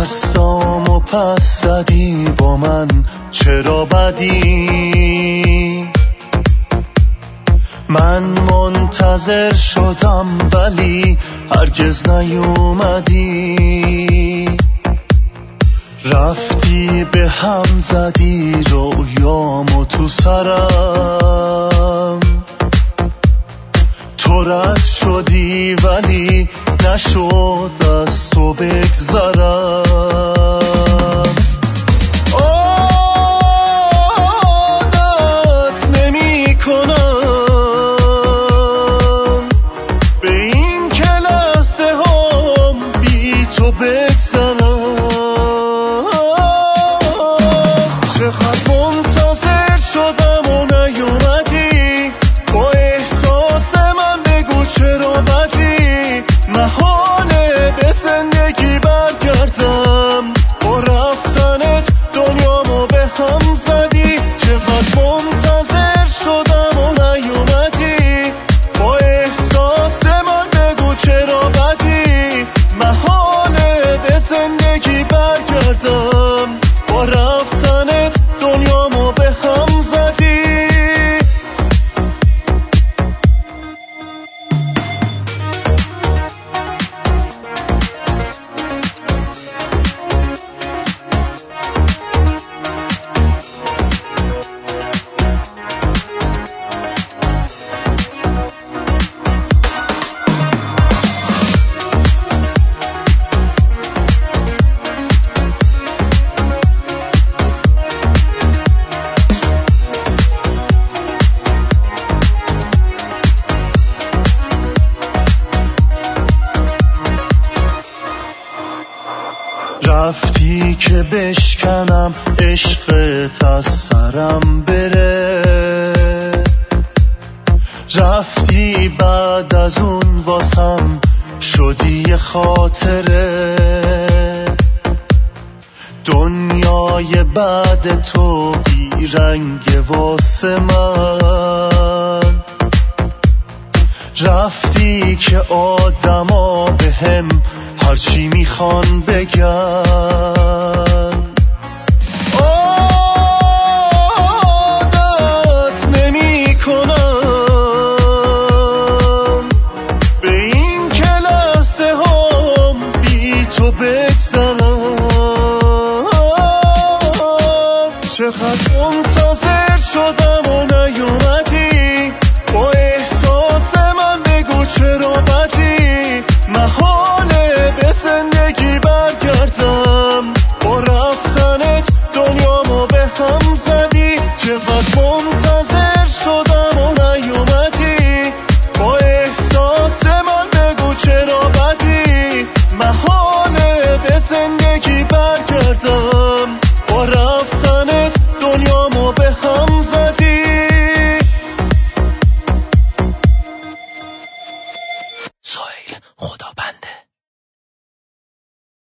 دستامو پس زدی با من، چرا بدی؟ من منتظر شدم ولی هرگز نیومدی. رفتی به هم زدی رویامو تو سرم، تو رد شدی ولی نشد از تو بگذرم. عادت نمی کنم به این که لحظه هم بی تو بگذرم. چقدر منتظر شدم و نیومدی، با احساس من بگو چرا بدی؟ محاله به زندگی برگردم، با رفتنت دنیامو به هم زدی. چقدر منتظر شدم و نیومدی، با احساس من بگو چرا بدی؟ محاله به زندگی برگردم، با رفتنت دنیامو به هم زدی. رفتی که بشکنم عشقت از سرم بره، رفتی بعد از اون واسم شدی خاطره. دنیای بعد تو بی رنگ واسه من، رفتی که آدما به هم هرچی میخوان بگن.